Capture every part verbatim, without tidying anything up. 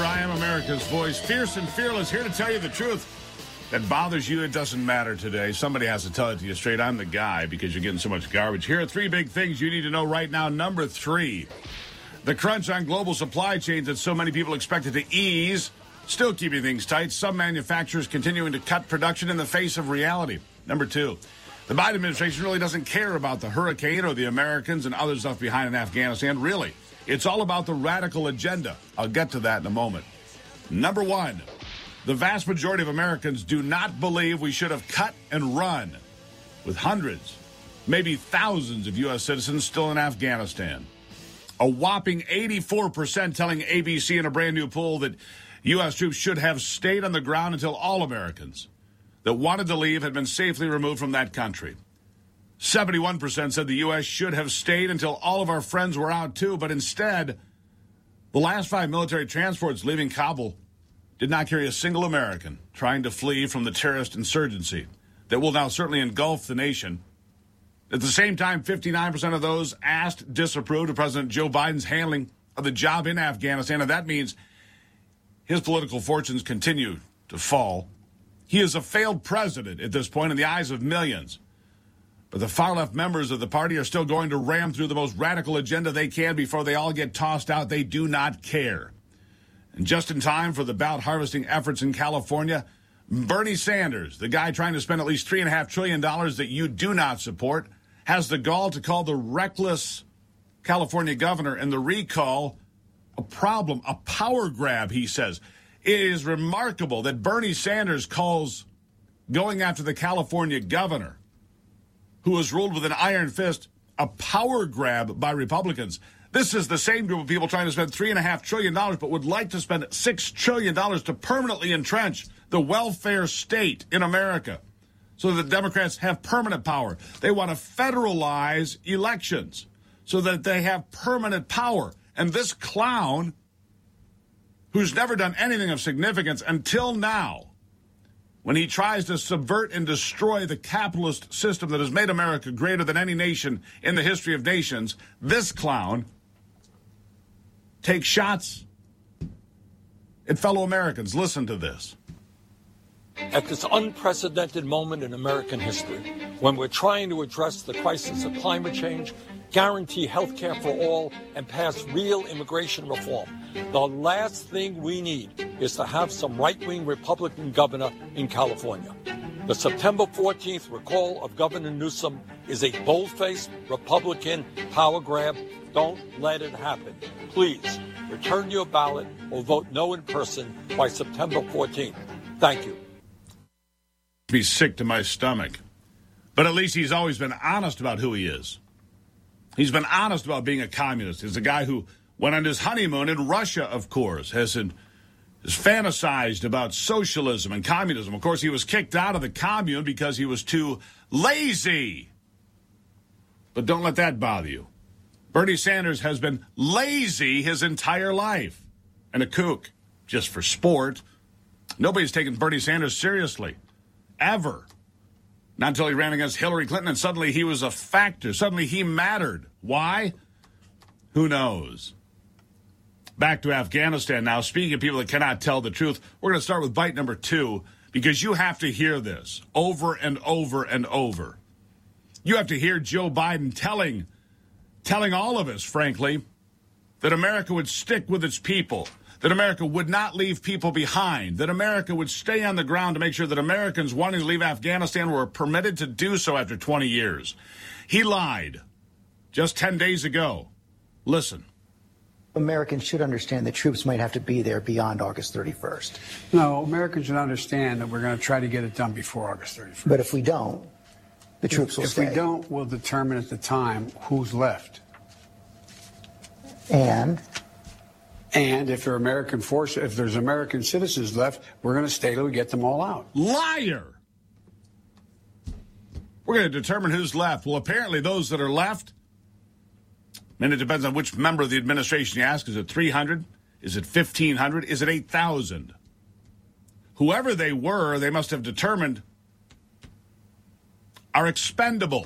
I am America's voice, fierce and fearless, here to tell you the truth that bothers you. It doesn't matter today. Somebody has to tell it to you straight. I'm the guy because you're getting so much garbage. Here are three big things you need to know right now. Number three, the crunch on global supply chains that so many people expected to ease, still keeping things tight. Some manufacturers continuing to cut production in the face of reality. Number two, the Biden administration really doesn't care about the hurricane or the Americans and others left behind in Afghanistan. Really, it's all about the radical agenda. I'll get to that in a moment. Number one, the vast majority of Americans do not believe we should have cut and run, with hundreds, maybe thousands of U S citizens still in Afghanistan. A whopping eighty-four percent telling A B C in a brand new poll that U S troops should have stayed on the ground until all Americans that wanted to leave had been safely removed from that country. seventy-one percent said the U S should have stayed until all of our friends were out too, but instead, the last five military transports leaving Kabul did not carry a single American trying to flee from the terrorist insurgency that will now certainly engulf the nation. At the same time, fifty-nine percent of those asked disapproved of President Joe Biden's handling of the job in Afghanistan, and that means his political fortunes continue to fall. He is a failed president at this point in the eyes of millions. But the far-left members of the party are still going to ram through the most radical agenda they can before they all get tossed out. They do not care. And just in time for the ballot harvesting efforts in California, Bernie Sanders, the guy trying to spend at least three point five trillion dollars that you do not support, has the gall to call the reckless California governor and the recall a problem, a power grab, he says. It is remarkable that Bernie Sanders calls going after the California governor, who was ruled with an iron fist, a power grab by Republicans. This is the same group of people trying to spend three point five trillion dollars, but would like to spend six trillion dollars to permanently entrench the welfare state in America so that the Democrats have permanent power. They want to federalize elections so that they have permanent power. And this clown, who's never done anything of significance until now, when he tries to subvert and destroy the capitalist system that has made America greater than any nation in the history of nations, this clown takes shots at fellow Americans. Listen to this. At this unprecedented moment in American history, when we're trying to address the crisis of climate change, guarantee health care for all, and pass real immigration reform, the last thing we need is to have some right-wing Republican governor in California. The September fourteenth recall of Governor Newsom is a bold-faced Republican power grab. Don't let it happen. Please return your ballot or vote no in person by September fourteenth. Thank you. Be sick to my stomach. But at least he's always been honest about who he is. He's been honest about being a communist. He's a guy who went on his honeymoon in Russia, of course, has, has fantasized about socialism and communism. Of course, he was kicked out of the commune because he was too lazy. But don't let that bother you. Bernie Sanders has been lazy his entire life. And a kook, just for sport. Nobody's taken Bernie Sanders seriously. Ever. Not until he ran against Hillary Clinton, and suddenly he was a factor. Suddenly he mattered. Why? Who knows? Back to Afghanistan now. Speaking of people that cannot tell the truth, we're going to start with bite number two, because you have to hear this over and over and over. You have to hear Joe Biden telling, telling all of us, frankly, that America would stick with its people, that America would not leave people behind, that America would stay on the ground to make sure that Americans wanting to leave Afghanistan were permitted to do so after twenty years. He lied just ten days ago. Listen. Americans should understand that troops might have to be there beyond August thirty-first. No, Americans should understand that we're going to try to get it done before August thirty-first. But if we don't, the troops will if stay. If we don't, we'll determine at the time who's left. And? And if there are American force, if there's American citizens left, we're going to stay till we get them all out. Liar! We're going to determine who's left. Well, apparently those that are left, and it depends on which member of the administration you ask. Is it three hundred? Is it fifteen hundred? Is it eight thousand? Whoever they were, they must have determined are expendable.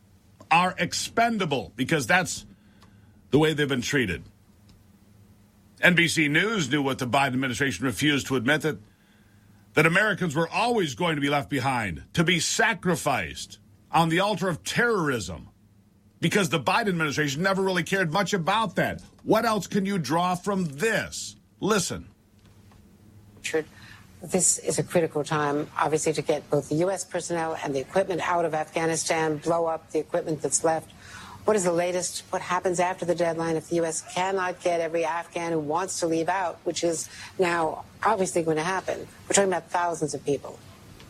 Are expendable, because that's the way they've been treated. N B C News knew what the Biden administration refused to admit, that, that Americans were always going to be left behind, to be sacrificed on the altar of terrorism, because the Biden administration never really cared much about that. What else can you draw from this? Listen. Richard, this is a critical time, obviously, to get both the U S personnel and the equipment out of Afghanistan, blow up the equipment that's left. What is the latest? What happens after the deadline if the U S cannot get every Afghan who wants to leave out, which is now obviously going to happen? We're talking about thousands of people.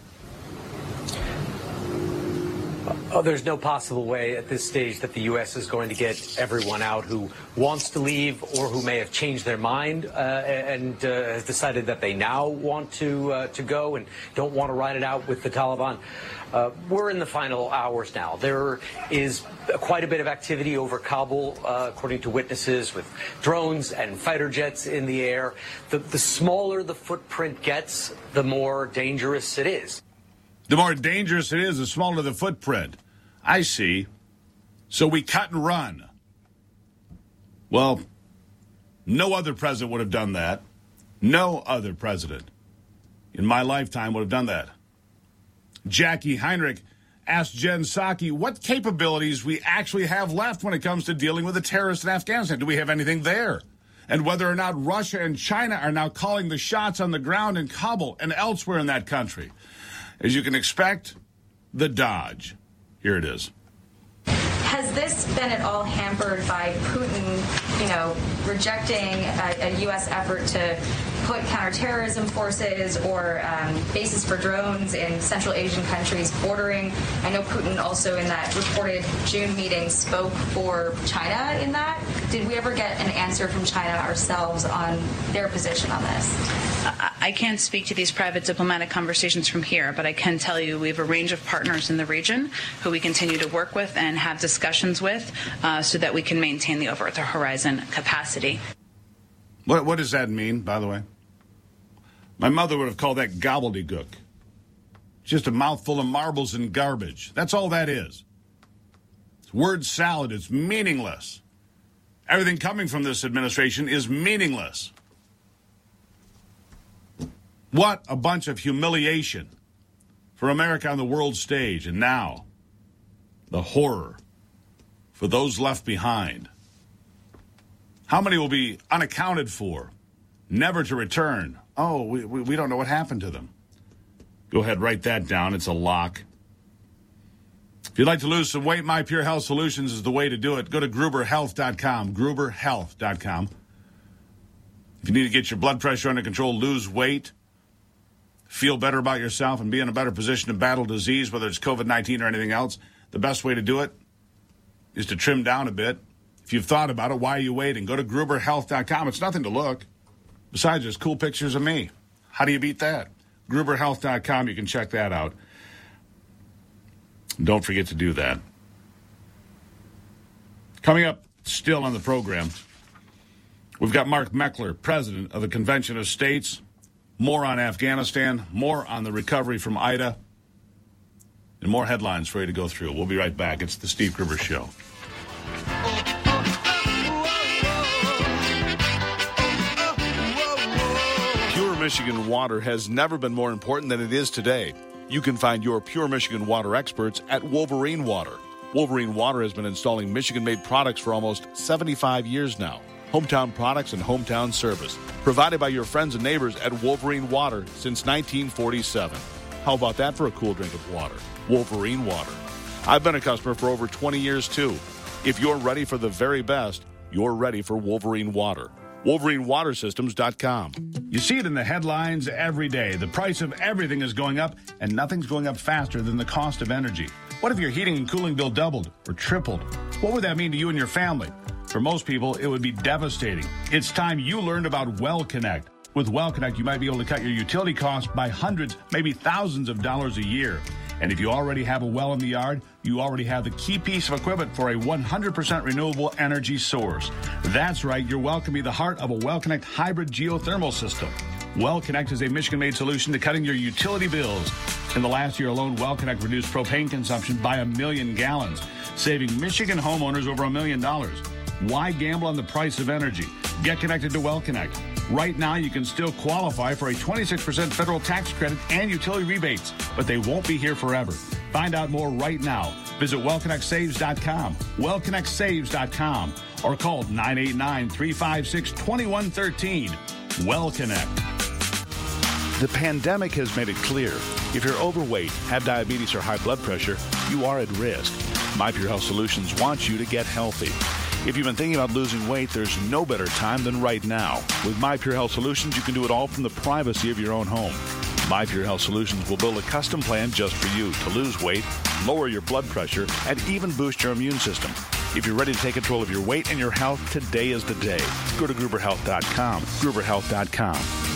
Oh, there's no possible way at this stage that the U S is going to get everyone out who wants to leave or who may have changed their mind uh, and uh, has decided that they now want to uh, to go and don't want to ride it out with the Taliban. Uh, we're in the final hours now. There is quite a bit of activity over Kabul, uh, according to witnesses, with drones and fighter jets in the air. The, the smaller the footprint gets, the more dangerous it is. The more dangerous it is, the smaller the footprint. I see. So we cut and run. Well, no other president would have done that. No other president in my lifetime would have done that. Jackie Heinrich asked Jen Psaki what capabilities we actually have left when it comes to dealing with the terrorists in Afghanistan. Do we have anything there? And whether or not Russia and China are now calling the shots on the ground in Kabul and elsewhere in that country. As you can expect, the dodge. Here it is. Has this been at all hampered by Putin, you know, rejecting a, a U S effort to put counterterrorism forces or um, bases for drones in Central Asian countries bordering? I know Putin also in that reported June meeting spoke for China in that. Did we ever get an answer from China ourselves on their position on this? I can't speak to these private diplomatic conversations from here, but I can tell you we have a range of partners in the region who we continue to work with and have discussions with uh, so that we can maintain the over-the-horizon capacity. What, what does that mean, by the way? My mother would have called that gobbledygook. Just a mouthful of marbles and garbage. That's all that is. It's word salad. It's meaningless. Everything coming from this administration is meaningless. What a bunch of humiliation for America on the world stage. And now, the horror for those left behind. How many will be unaccounted for, never to return? Oh, we, we, we don't know what happened to them. Go ahead, write that down. It's a lock. If you'd like to lose some weight, My Pure Health Solutions is the way to do it. Go to Gruber Health dot com, Gruber Health dot com. If you need to get your blood pressure under control, lose weight, feel better about yourself, and be in a better position to battle disease, whether it's COVID nineteen or anything else, the best way to do it is to trim down a bit. If you've thought about it, why are you waiting? Go to Gruber Health dot com. It's nothing to look. Besides, there's cool pictures of me. How do you beat that? Gruber Health dot com. You can check that out. Don't forget to do that. Coming up still on the program, we've got Mark Meckler, president of the Convention of States. More on Afghanistan, more on the recovery from Ida, and more headlines for you to go through. We'll be right back. It's the Steve Gruber Show. Pure Michigan water has never been more important than it is today. You can find your Pure Michigan water experts at Wolverine Water. Wolverine Water has been installing Michigan-made products for almost seventy-five years now. Hometown products and hometown service provided by your friends and neighbors at Wolverine Water since nineteen forty-seven. How about that for a cool drink of water? Wolverine Water. I've been a customer for over twenty years, too. If you're ready for the very best, you're ready for Wolverine Water. Wolverine Water Systems dot com. You see it in the headlines every day. The price of everything is going up, and nothing's going up faster than the cost of energy. What if your heating and cooling bill doubled or tripled? What would that mean to you and your family? For most people, it would be devastating. It's time you learned about Well Connect. With Well Connect, you might be able to cut your utility costs by hundreds, maybe thousands of dollars a year. And if you already have a well in the yard, you already have the key piece of equipment for a one hundred percent renewable energy source. That's right, your well can be the heart of a Well Connect hybrid geothermal system. Well Connect is a Michigan-made solution to cutting your utility bills. In the last year alone, Well Connect reduced propane consumption by a million gallons, saving Michigan homeowners over a million dollars. Why gamble on the price of energy? Get connected to WellConnect. Right now, you can still qualify for a twenty-six percent federal tax credit and utility rebates, but they won't be here forever. Find out more right now. Visit well connect saves dot com, well connect saves dot com, or call nine eight nine, three five six, two one one three. WellConnect. The pandemic has made it clear. If you're overweight, have diabetes, or high blood pressure, you are at risk. My Pure Health Solutions wants you to get healthy. If you've been thinking about losing weight, there's no better time than right now. With My Pure Health Solutions, you can do it all from the privacy of your own home. My Pure Health Solutions will build a custom plan just for you to lose weight, lower your blood pressure, and even boost your immune system. If you're ready to take control of your weight and your health, today is the day. Go to Gruber Health dot com. Gruber Health dot com.